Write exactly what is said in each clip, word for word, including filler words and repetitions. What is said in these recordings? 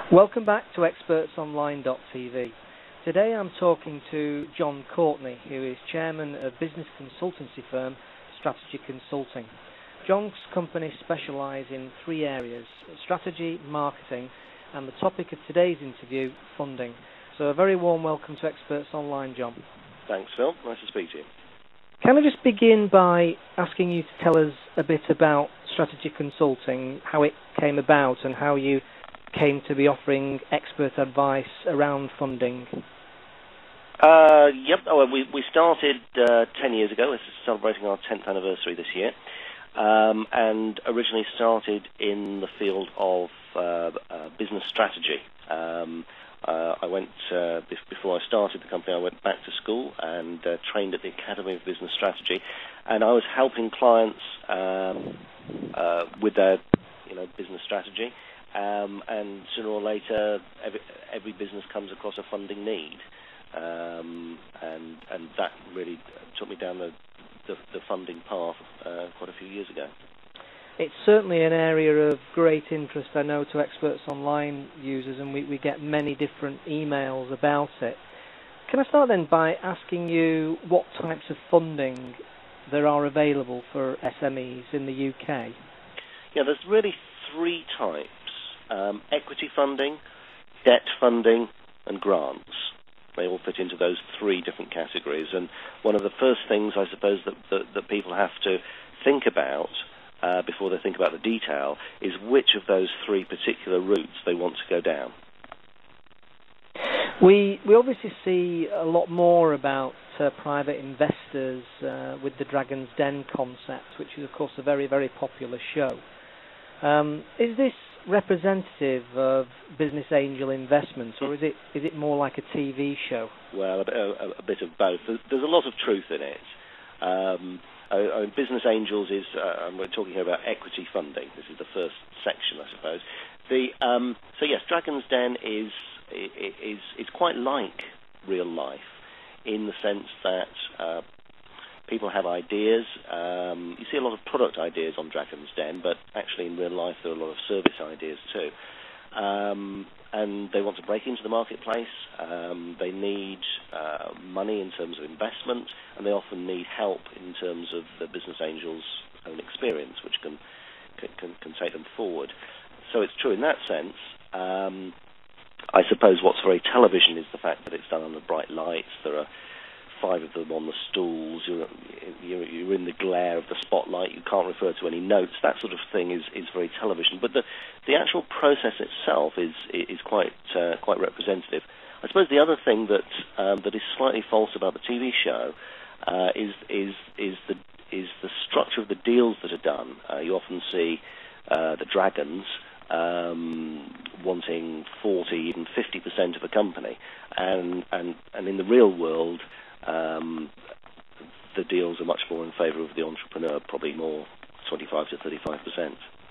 Welcome back to experts online dot t v. Today I'm talking to John Courtney, who is chairman of business consultancy firm Strategy Consulting. John's company specialise in three areas: strategy, marketing, and the topic of today's interview, funding. So a very warm welcome to Experts Online, John. Thanks, Phil. Nice to speak to you. Can I just begin by asking you to tell us a bit about Strategy Consulting, how it came about and how you came to be offering expert advice around funding? Uh, yep. Oh, well, we we started uh, ten years ago. This is celebrating our tenth anniversary this year, um, and originally started in the field of uh, uh, business strategy. Um, uh, I went uh, before I started the company. I went back to school and uh, trained at the Academy of Business Strategy, and I was helping clients um, uh, with their you know business strategy. Um, and sooner or later, every, every business comes across a funding need, um, and and that really took me down the the, the funding path uh, quite a few years ago. It's certainly an area of great interest, I know, to Experts Online users, and we, we get many different emails about it. Can I start then by asking you what types of funding there are available for S M Es in the U K? Yeah, there's really three types. Um, equity funding, debt funding, and grants. They all fit into those three different categories. And one of the first things, I suppose, that, that, that people have to think about uh, before they think about the detail is which of those three particular routes they want to go down. We we obviously see a lot more about uh, private investors uh, with the Dragon's Den concept, which is, of course, a very, very popular show. Um, is this representative of business angel investments, or is it is it more like a T V show? Well, a, a, a bit of both. There's, there's a lot of truth in it. Um, I, I, business angels is, uh, and we're talking here about equity funding. This is the first section, I suppose. The um, so yes, Dragon's Den is is is quite like real life in the sense that uh, people have ideas. Um, you see a lot of product ideas on Dragon's Den, but actually in real life there are a lot of service ideas too. Um, and they want to break into the marketplace. Um, they need uh, money in terms of investment, and they often need help in terms of the business angel's own experience, which can can, can take them forward. So it's true in that sense. Um, I suppose what's very television is the fact that it's done under bright lights. There are five of them on the stools, you're, you're, you're in the glare of the spotlight, you can't refer to any notes, that sort of thing is, is very television. But the, the actual process itself is is quite uh, quite representative. I suppose the other thing that um, that is slightly false about the T V show uh, is is is the is the structure of the deals that are done. Uh, you often see uh, the dragons um, wanting forty, even fifty percent of a company, and and and in the real world, Um, the deals are much more in favour of the entrepreneur, probably more twenty-five to thirty-five percent.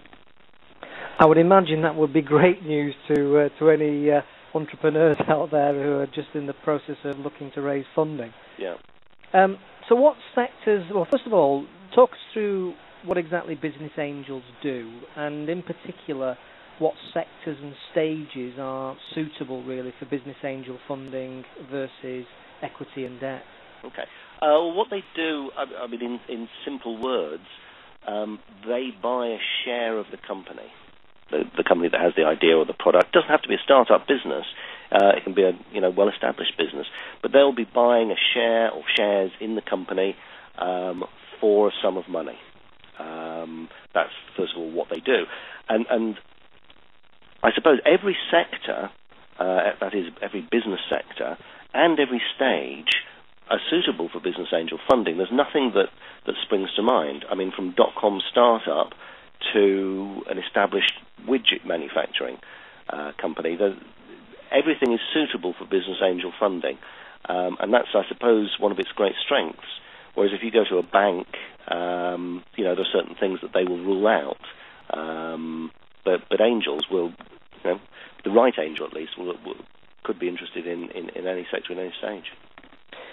I would imagine that would be great news to uh, to any uh, entrepreneurs out there who are just in the process of looking to raise funding. Yeah. Um, so what sectors, well, first of all, talk us through what exactly business angels do, and in particular, what sectors and stages are suitable really for business angel funding versus equity and debt. Okay. Uh, what they do, I, I mean, in, in simple words, um, they buy a share of the company, the, the company that has the idea or the product. It doesn't have to be a startup business. Uh, it can be a you know well-established business, but they'll be buying a share or shares in the company um, for a sum of money. Um, that's first of all what they do, and and I suppose every sector, uh, that is every business sector, and every stage are suitable for business angel funding. There's nothing that, that springs to mind. I mean, from dot-com startup to an established widget manufacturing uh, company, everything is suitable for business angel funding. Um, and that's, I suppose, one of its great strengths. Whereas if you go to a bank, um, you know, there are certain things that they will rule out. Um, but, but angels will, you know, the right angel at least, will, will could be interested in, in, in any sector, in any stage.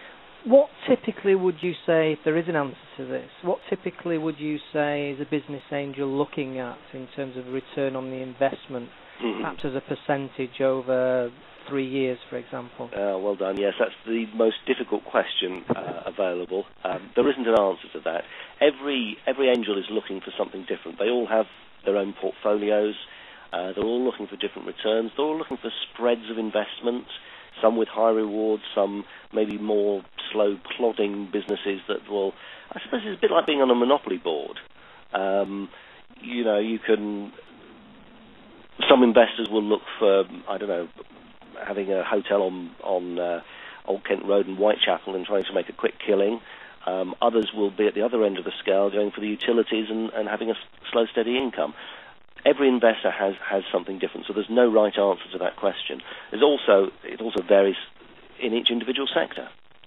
What typically would you say, if there is an answer to this, what typically would you say is a business angel looking at in terms of return on the investment, mm-hmm. perhaps as a percentage over three years, for example? Uh, well done. Yes, that's the most difficult question uh, available. Um, there isn't an answer to that. Every every angel is looking for something different. They all have their own portfolios. Uh, they're all looking for different returns. They're all looking for spreads of investment, some with high rewards, some maybe more slow, plodding businesses that will... I suppose it's a bit like being on a monopoly board. Um, you know, you can... Some investors will look for, I don't know, having a hotel on, on uh, Old Kent Road in Whitechapel and trying to make a quick killing. Um, others will be at the other end of the scale, going for the utilities and, and having a slow, steady income. Every investor has, has something different, so there's no right answer to that question. There's also it also varies in each individual sector.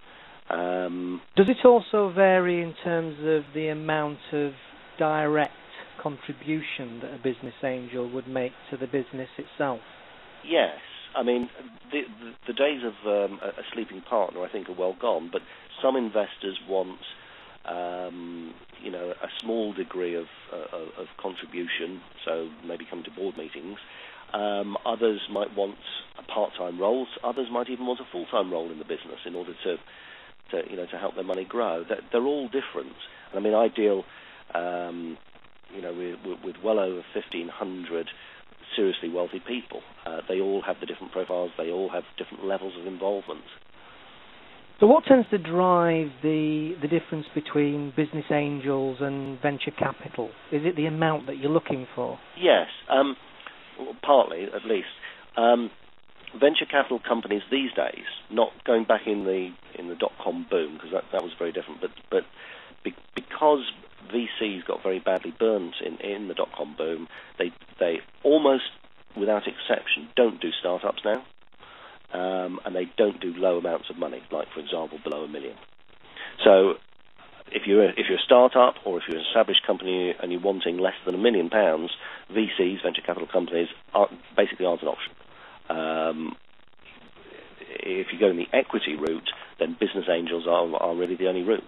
Um, Does it also vary in terms of the amount of direct contribution that a business angel would make to the business itself? Yes. I mean, the, the, the days of um, a, a sleeping partner, I think, are well gone, but some investors want... Um, you know, a small degree of, uh, of contribution, so maybe come to board meetings. Um, others might want a part-time role. Others might even want a full-time role in the business in order to, to you know, to help their money grow. They're, they're all different. I mean, I deal, um, you know, with, with well over fifteen hundred seriously wealthy people. Uh, they all have the different profiles. They all have different levels of involvement. So what tends to drive the the difference between business angels and venture capital? Is it the amount that you're looking for? Yes, um, well, partly at least. Um, venture capital companies these days, not going back in the in the dot-com boom, because that, that was very different, but but be, because V Cs got very badly burnt in, in the dot-com boom, they they almost without exception don't do startups now. Um, and they don't do low amounts of money, like, for example, below a million. So if you're, a, if you're a startup or if you're an established company and you're wanting less than a million pounds, V Cs, venture capital companies, are, basically aren't an option. Um, if you go in the equity route, then business angels are, are really the only route.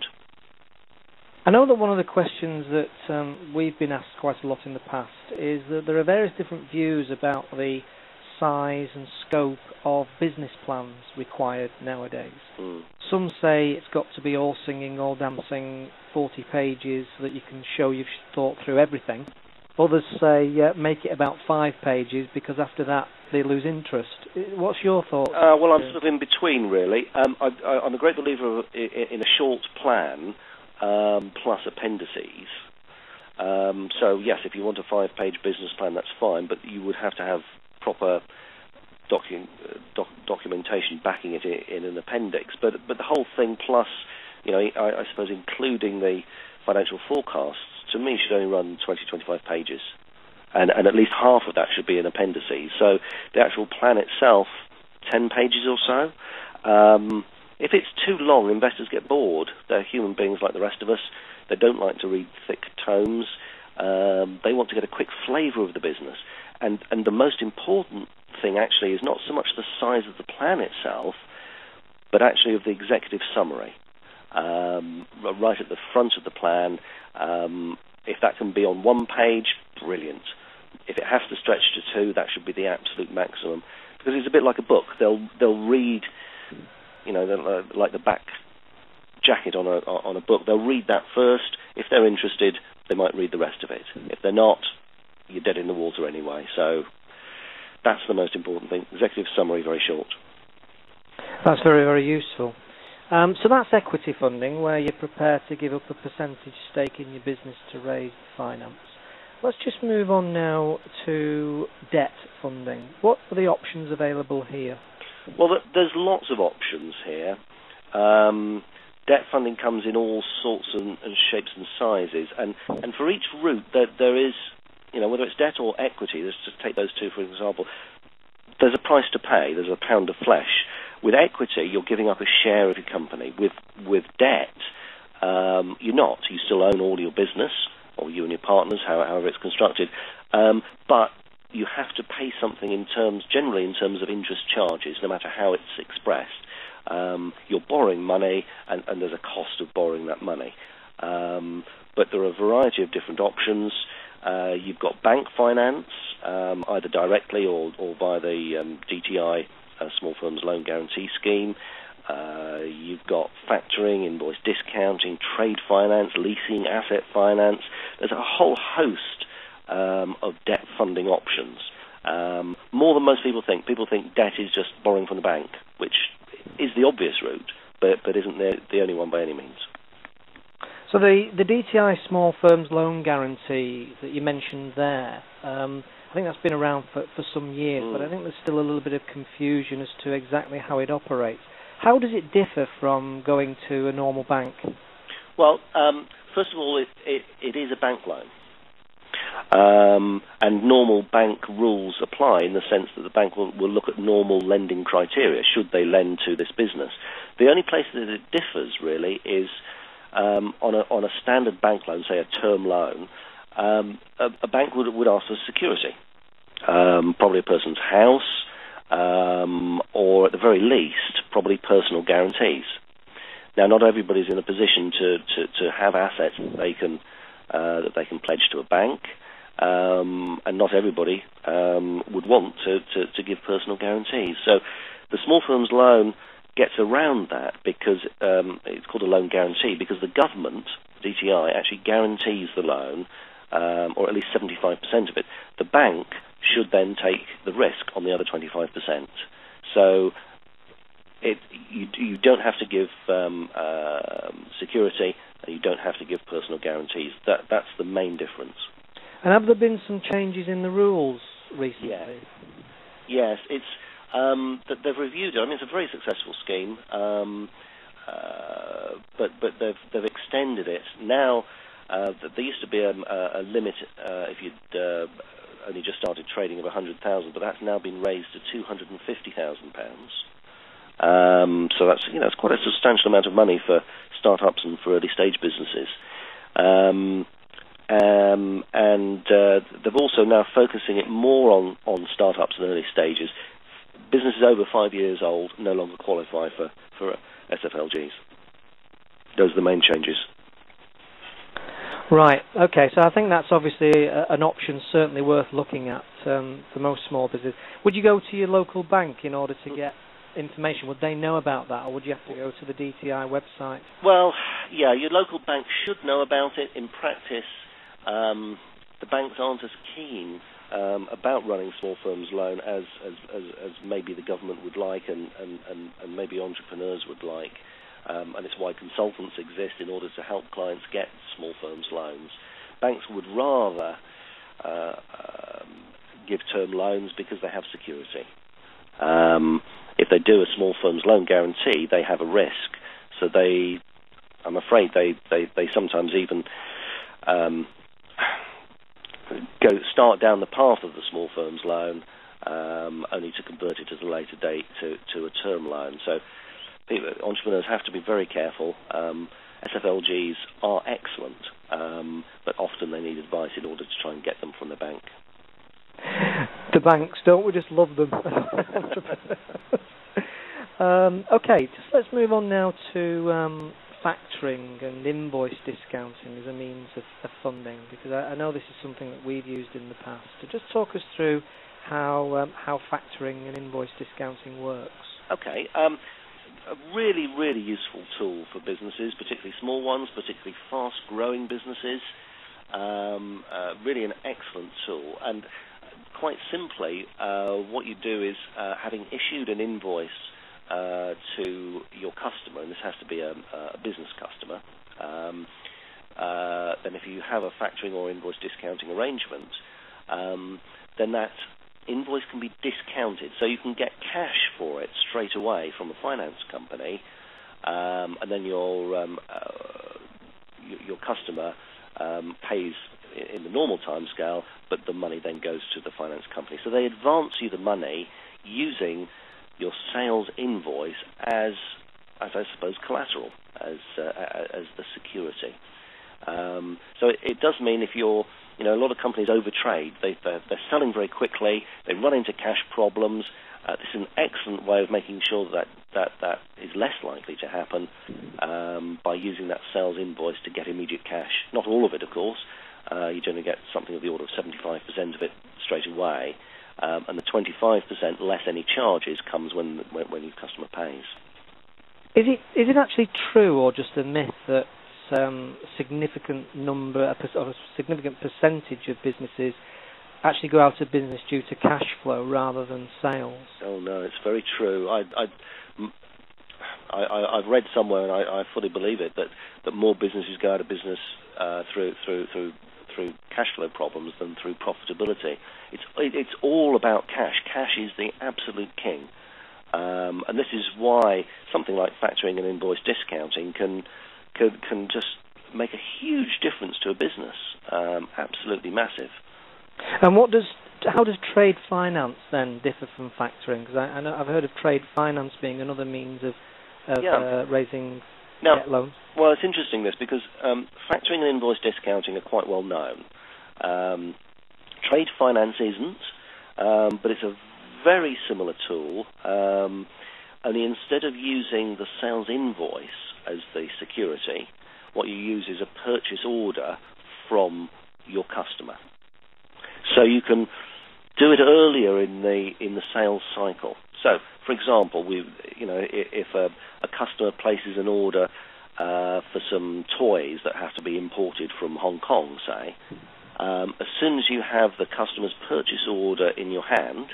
I know that one of the questions that um, we've been asked quite a lot in the past is that there are various different views about the size and scope of business plans required nowadays. Mm. Some say it's got to be all singing, all dancing, forty pages so that you can show you've thought through everything. Others say yeah, make it about five pages because after that they lose interest. What's your thought? Uh, well, I'm sort of in between, really. Um, I, I, I'm a great believer of, in a short plan um, plus appendices. Um, so, yes, if you want a five-page business plan, that's fine, but you would have to have proper docu- doc- documentation backing it in, in an appendix. But but the whole thing plus, you know, I, I suppose including the financial forecasts, to me should only run twenty, twenty-five pages. And, and at least half of that should be in appendices. So the actual plan itself, ten pages or so. Um, if it's too long, investors get bored. They're human beings like the rest of us. They don't like to read thick tomes. Um, they want to get a quick flavour of the business. And, and the most important thing actually is not so much the size of the plan itself, but actually of the executive summary. Um, right at the front of the plan, um, if that can be on one page, brilliant. If it has to stretch to two, that should be the absolute maximum. Because it's a bit like a book. They'll they'll read, you know, uh, like the back jacket on a on a book. They'll read that first. If they're interested, they might read the rest of it. If they're not, you're dead in the water anyway. So that's the most important thing. Executive summary, very short. That's very, very useful. Um, so that's equity funding, where you're prepared to give up a percentage stake in your business to raise finance. Let's just move on now to debt funding. What are the options available here? Well, there's lots of options here. Um, debt funding comes in all sorts and, and shapes and sizes, and, and for each route there, there is, you know, whether it's debt or equity, let's just take those two for example, there's a price to pay, there's a pound of flesh. With equity, you're giving up a share of your company. With with debt, um, you're not. You still own all your business, or you and your partners, however it's constructed, um, but you have to pay something in terms, generally in terms of interest charges, no matter how it's expressed. Um, you're borrowing money, and, and there's a cost of borrowing that money. Um, but there are a variety of different options. Uh, you've got bank finance, um, either directly or, or via the um, D T I, uh, Small Firms Loan Guarantee Scheme. Uh, you've got factoring, invoice discounting, trade finance, leasing, asset finance. There's a whole host um, of debt funding options. Um, more than most people think. People think debt is just borrowing from the bank, which is the obvious route, but, but isn't the, the only one by any means. So the, the D T I Small Firms Loan Guarantee that you mentioned there, um, I think that's been around for, for some years, mm. but I think there's still a little bit of confusion as to exactly how it operates. How does it differ from going to a normal bank? Well, um, first of all, it, it, it is a bank loan. Um, and normal bank rules apply in the sense that the bank will, will look at normal lending criteria should they lend to this business. The only place that it differs, really, is um, on, a, on a standard bank loan, say a term loan, um, a, a bank would, would ask for security, um, probably a person's house, Um, or at the very least, probably personal guarantees. Now, not everybody's in a position to, to, to have assets that they can uh, that they can pledge to a bank, um, and not everybody um, would want to, to, to give personal guarantees. So, the small firms loan gets around that because um, it's called a loan guarantee because the government, D T I, actually guarantees the loan, um, or at least seventy-five percent of it. The bank should then take the risk on the other twenty-five percent. So it, you, you don't have to give um, uh, security, and you don't have to give personal guarantees. That, that's the main difference. And have there been some changes in the rules recently? Yeah. Yes, it's um, that they've reviewed it. I mean, it's a very successful scheme, um, uh, but but they've they've extended it now. Uh, there used to be a, a limit uh, if you'd uh, only just started trading of one hundred thousand, but that's now been raised to two hundred fifty thousand pounds. Um, so that's you know it's quite a substantial amount of money for startups and for early stage businesses. Um, um, and uh, they're also now focusing it more on, on startups and early stages. Businesses over five years old no longer qualify for, for S F L Gs. Those are the main changes. Right, okay, so I think that's obviously a, an option certainly worth looking at um, for most small businesses. Would you go to your local bank in order to get information? Would they know about that, or would you have to go to the D T I website? Well, yeah, your local bank should know about it. In practice, um, the banks aren't as keen um, about running small firms loan as, as, as, as maybe the government would like and, and, and, and maybe entrepreneurs would like. Um, and it's why consultants exist in order to help clients get small firms loans. Banks would rather uh, um, give term loans because they have security. Um, if they do a small firms loan guarantee, they have a risk. So they, I'm afraid, they, they, they sometimes even um, go start down the path of the small firms loan, um, only to convert it at a later date to, to a term loan. So people, entrepreneurs have to be very careful. Um, S F L Gs are excellent, um, but often they need advice in order to try and get them from the bank. The banks, don't we just love them? um, okay, just let's move on now to um, factoring and invoice discounting as a means of, of funding, because I, I know this is something that we've used in the past. So just talk us through how um, how factoring and invoice discounting works. Okay. Um, A really, really useful tool for businesses, particularly small ones, particularly fast-growing businesses. Um, uh, really an excellent tool. And quite simply, uh, what you do is, uh, having issued an invoice uh, to your customer, and this has to be a, a business customer, um, uh, then if you have a factoring or invoice discounting arrangement, um, then that invoice can be discounted, so you can get cash for it straight away from a finance company, um, and then your um, uh, your, your customer um, pays in the normal time scale, but the money then goes to the finance company. So they advance you the money using your sales invoice as, as I suppose, collateral, as uh, as the security. Um, so it, it does mean if you're you know, a lot of companies overtrade. They, they're, they're selling very quickly. They run into cash problems. Uh, this is an excellent way of making sure that that, that is less likely to happen um, by using that sales invoice to get immediate cash. Not all of it, of course. Uh, you generally get something of the order of seventy-five percent of it straight away, um, and the twenty-five percent less any charges comes when, when when your customer pays. Is it is it actually true or just a myth that um, a significant number, a, per, or a significant percentage of businesses actually go out of business due to cash flow rather than sales? Oh no, it's very true. I, I, I, I've read somewhere, and I, I fully believe it, that, that more businesses go out of business uh, through through through through cash flow problems than through profitability. It's it, it's all about cash. Cash is the absolute king, um, and this is why something like factoring and invoice discounting can can can just make a huge difference to a business. Um, absolutely massive. And what does how does trade finance then differ from factoring? Because I, I know I've heard of trade finance being another means of, of yeah. uh, raising now, debt loans. Well, it's interesting this because um, factoring and invoice discounting are quite well known. Um, trade finance isn't, um, but it's a very similar tool. Um, only instead of using the sales invoice as the security, what you use is a purchase order from your customer. So you can do it earlier in the in the sales cycle. So, for example, we, you know, if a, a customer places an order uh, for some toys that have to be imported from Hong Kong, say, um, as soon as you have the customer's purchase order in your hand,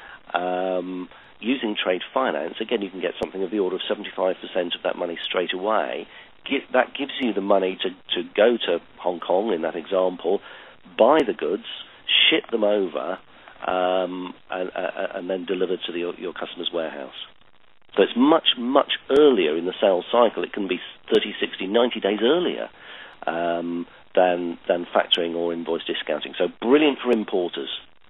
um, using trade finance, again, you can get something of the order of seventy-five percent of that money straight away. Get, that gives you the money to, to go to Hong Kong, in that example, buy the goods, ship them over, um, and, uh, and then deliver to the, your customer's warehouse. So it's much, much earlier in the sales cycle. It can be thirty, sixty, ninety days earlier um, than, than factoring or invoice discounting. So brilliant for importers.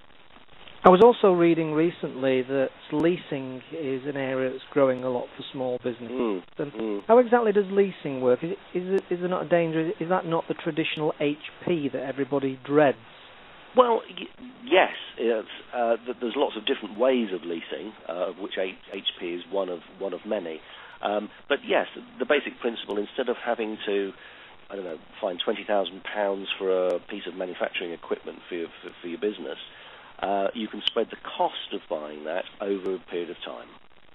I was also reading recently that leasing is an area that's growing a lot for small businesses. Mm, mm. How exactly does leasing work? Is, it, is, it, is there not a danger? Is that not the traditional H P that everybody dreads? Well, y- yes. It's, uh, th- there's lots of different ways of leasing, uh, of which H- HP is one of one of many. Um, but yes, the basic principle, instead of having to, I don't know, find twenty thousand pounds for a piece of manufacturing equipment for your, for, for your business, uh, you can spread the cost of buying that over a period of time.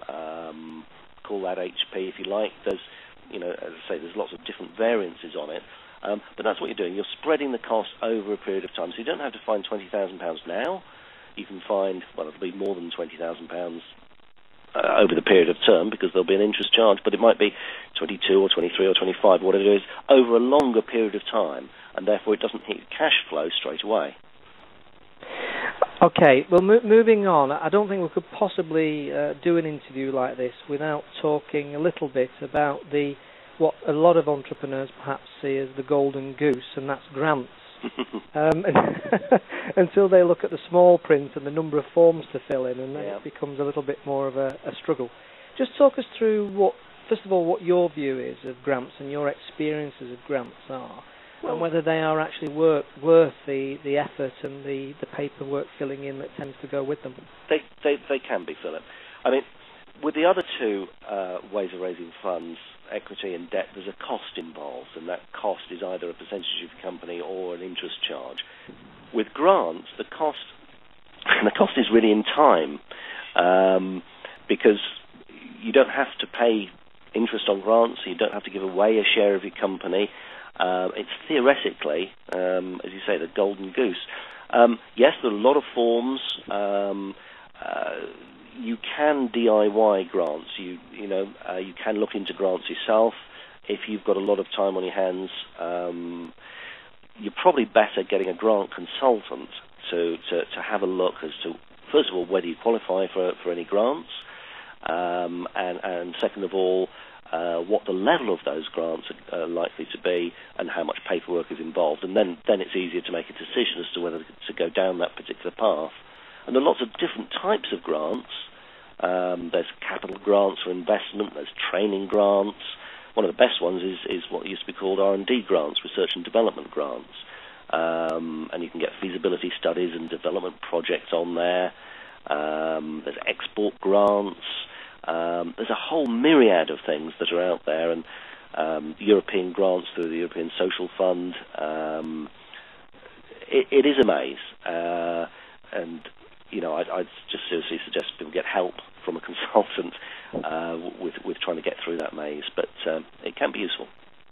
Um, call that H P if you like. There's, you know, as I say, there's lots of different variances on it. Um, but that's what you're doing. You're spreading the cost over a period of time. So you don't have to find twenty thousand pounds now. You can find, well, it'll be more than twenty thousand pounds uh, over the period of term because there'll be an interest charge, but it might be twenty-two or twenty-three or twenty-five, whatever it is, over a longer period of time, and therefore it doesn't hit cash flow straight away. Okay, well, mo- moving on, I don't think we could possibly uh, do an interview like this without talking a little bit about the what a lot of entrepreneurs perhaps see as the golden goose, and that's grants. um, and until they look at the small print and the number of forms to fill in, and then yeah. it becomes a little bit more of a, a struggle. Just talk us through what, first of all, what your view is of grants and your experiences of grants are, well, and whether they are actually work, worth the, the effort and the, the paperwork filling in that tends to go with them. They they, they can be, Philip. I mean, with the other two uh, ways of raising funds, equity and debt, there's a cost involved, and that cost is either a percentage of the company or an interest charge. With grants, the cost the cost is really in time, um, because you don't have to pay interest on grants, so you don't have to give away a share of your company. Uh, it's theoretically, um, as you say, the golden goose. Um, yes, there are a lot of forms. Um, uh, You can D I Y grants. You you know uh, you can look into grants yourself if you've got a lot of time on your hands. Um, you're probably better getting a grant consultant to, to, to have a look as to, first of all, whether you qualify for for any grants, um, and and second of all, uh, what the level of those grants are uh, likely to be and how much paperwork is involved. And then then it's easier to make a decision as to whether to go down that particular path. And there are lots of different types of grants. Um, there's capital grants for investment, there's training grants. One of the best ones is, is what used to be called R and D grants, research and development grants. um, and you can get feasibility studies and development projects on there. Um, there's export grants. Um, there's a whole myriad of things that are out there, and um, European grants through the European Social Fund. Um, it, it is a maze, uh, and you know, I'd, I'd just seriously suggest people get help from a consultant uh, with with trying to get through that maze. But um, it can be useful.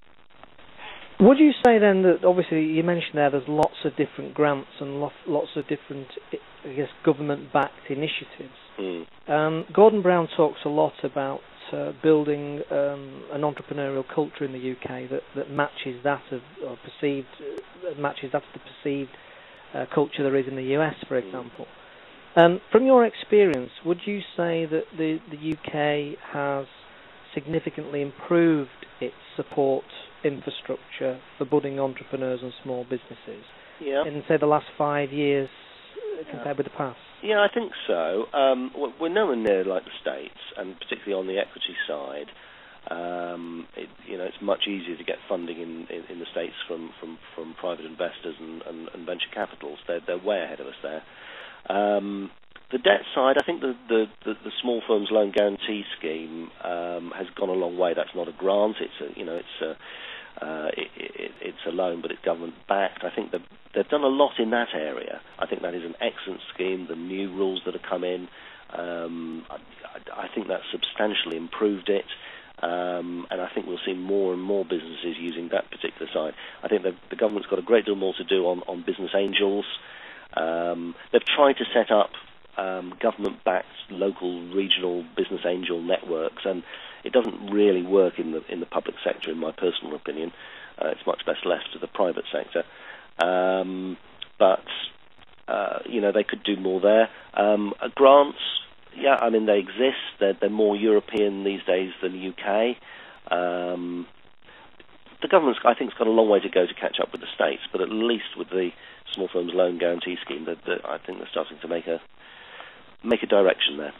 Would you say then that, obviously you mentioned there there's lots of different grants and lo- lots of different, I guess, government-backed initiatives. Mm. Um, Gordon Brown talks a lot about uh, building um, an entrepreneurial culture in the U K that, that matches that of or perceived uh, matches that of the perceived uh, culture there is in the U S, for example. Um, from your experience, would you say that the, the U K has significantly improved its support infrastructure for budding entrepreneurs and small businesses yeah. in, say, the last five years compared yeah. with the past? Yeah, I think so. Um, we're nowhere near like the States, and particularly on the equity side. Um, it, you know, it's much easier to get funding in, in, in the States from, from, from private investors and, and, and venture capitals. They're, they're way ahead of us there. Um, the debt side, I think the, the, the, the Small Firms Loan Guarantee Scheme um, has gone a long way. That's not a grant. It's a, you know, it's a Uh, it, it, it's a loan, but it's government-backed. I think they've, they've done a lot in that area. I think that is an excellent scheme. The new rules that have come in, um, I, I think that's substantially improved it, um, and I think we'll see more and more businesses using that particular side. I think the, the government's got a great deal more to do on, on business angels. Um, they've tried to set up um, government-backed local, regional business angel networks, and it doesn't really work in the in the public sector, in my personal opinion. Uh, it's much best left to the private sector. Um, but uh, you know, they could do more there. Um, uh, grants, yeah, I mean they exist. They're, they're more European these days than the U K. Um, the government's, I think, has got a long way to go to catch up with the States. But at least with the Small Firms Loan Guarantee Scheme, that I think they're starting to make a make a direction there.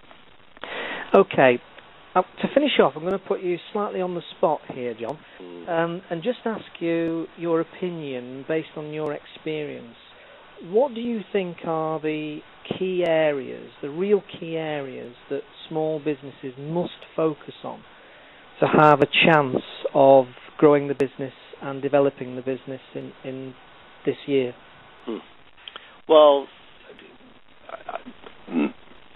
Okay. Uh, to finish off, I'm going to put you slightly on the spot here, John, Mm. um, and just ask you your opinion based on your experience. What do you think are the key areas, the real key areas that small businesses must focus on to have a chance of growing the business and developing the business in, in this year? Hmm. Well, I, I,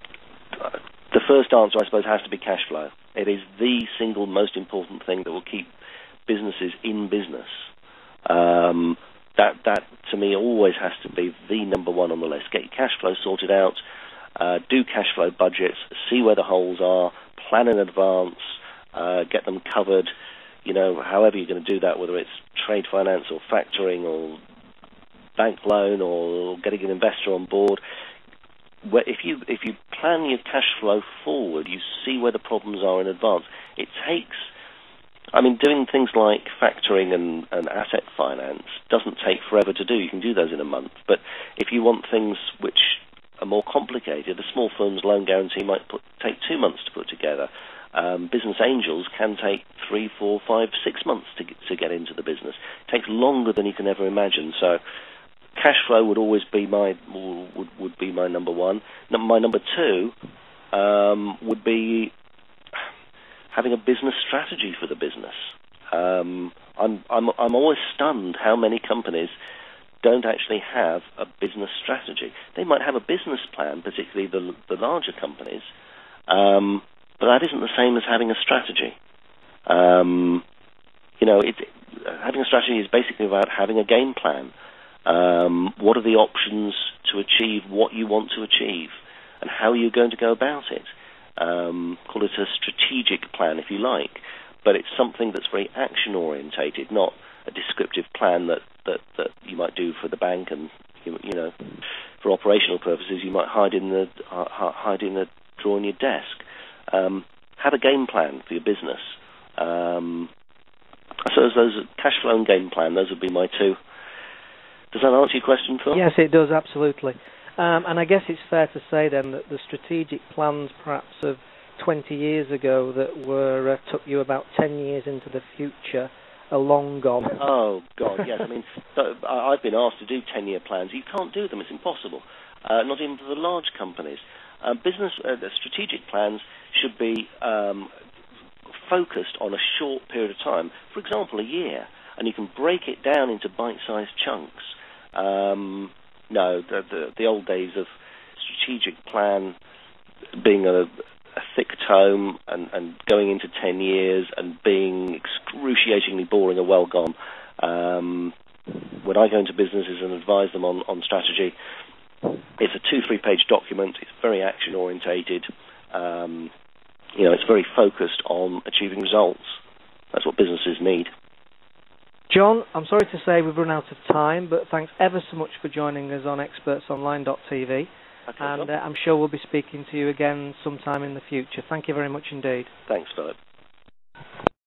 the first answer, I suppose, has to be cash flow. It is the single most important thing that will keep businesses in business. Um, that, that, to me, always has to be the number one on the list. Get your cash flow sorted out, uh, do cash flow budgets, see where the holes are, plan in advance, uh, get them covered. You know, however you're going to do that, whether it's trade finance or factoring or bank loan or getting an investor on board. Where if you if you plan your cash flow forward, you see where the problems are in advance. It takes, I mean, doing things like factoring and, and asset finance doesn't take forever to do. You can do those in a month. But if you want things which are more complicated, a Small Firms Loan Guarantee might put, take two months to put together. Um, business angels can take three, four, five, six months to get, to get into the business. It takes longer than you can ever imagine. So cash flow would always be my would would be my number one. My number two um, would be having a business strategy for the business. Um, I'm I'm I'm always stunned how many companies don't actually have a business strategy. They might have a business plan, particularly the the larger companies, um, but that isn't the same as having a strategy. Um, you know, it, having a strategy is basically about having a game plan. Um, what are the options to achieve what you want to achieve, and how are you going to go about it? Um, call it a strategic plan if you like, but it's something that's very action orientated, not a descriptive plan that, that, that you might do for the bank and you, you know for operational purposes you might hide in the uh, hide in the drawer on your desk. Um, have a game plan for your business. Um, so those, those cash flow and game plan. Those would be my two. Does that answer your question, Phil? Yes, it does, absolutely. Um, and I guess it's fair to say then that the strategic plans perhaps of twenty years ago that were uh, took you about ten years into the future are long gone. Oh, God, yes. I mean, I've been asked to do ten-year plans. You can't do them. It's impossible, uh, not even for the large companies. Uh, business uh, the strategic plans should be um, focused on a short period of time, for example, a year, and you can break it down into bite-sized chunks. Um, no, the, the, the old days of strategic plan being a, a thick tome and, and going into ten years and being excruciatingly boring are well gone. Um, when I go into businesses and advise them on, on strategy, it's a two, three-page document. It's very action-orientated. Um, you know, it's very focused on achieving results. That's what businesses need. John, I'm sorry to say we've run out of time, but thanks ever so much for joining us on experts online dot t v. Okay, and uh, I'm sure we'll be speaking to you again sometime in the future. Thank you very much indeed. Thanks, Philip.